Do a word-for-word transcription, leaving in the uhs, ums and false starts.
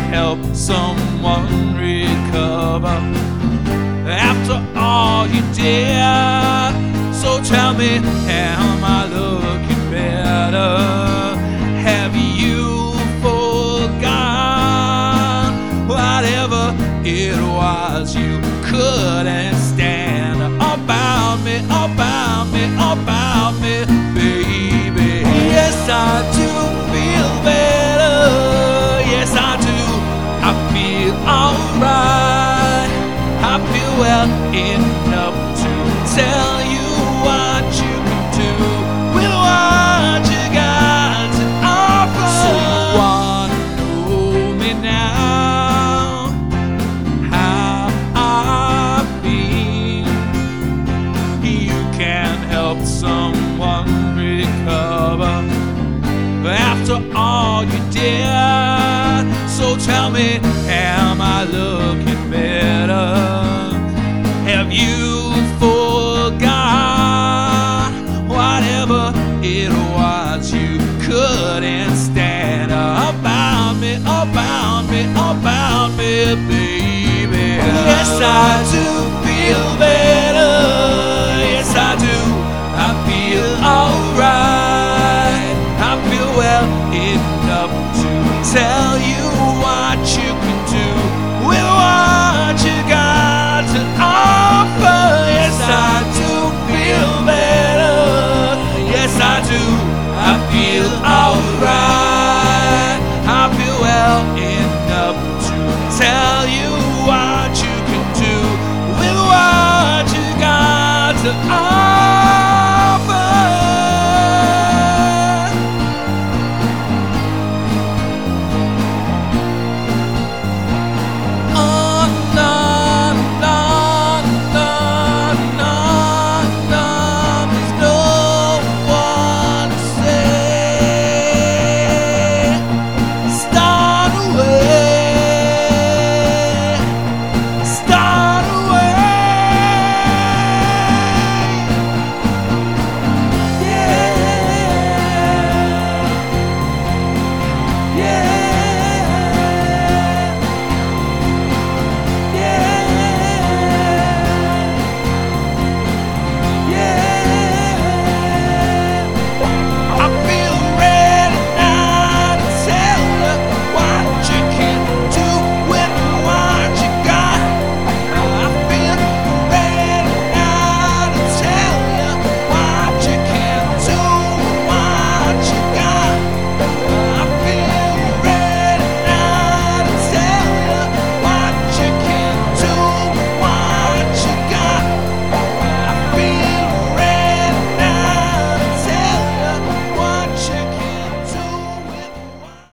help someone recover after all you did. So tell me, am I looking better? Have you forgotten whatever it was you couldn't stand about me, about me, about me, baby? Yes, I do feel better. Yes, I do. I feel alright. I feel well enough to tell you what you can do with what you got to offer. So you wanna know me now, how I've been. You can help someone recover after all you did. So tell me, am I looking better? Have you forgot whatever it was you couldn't stand about me, about me, about me, baby? Yes, I do feel better. Yes, I do. I feel alright. I feel well enough to tell you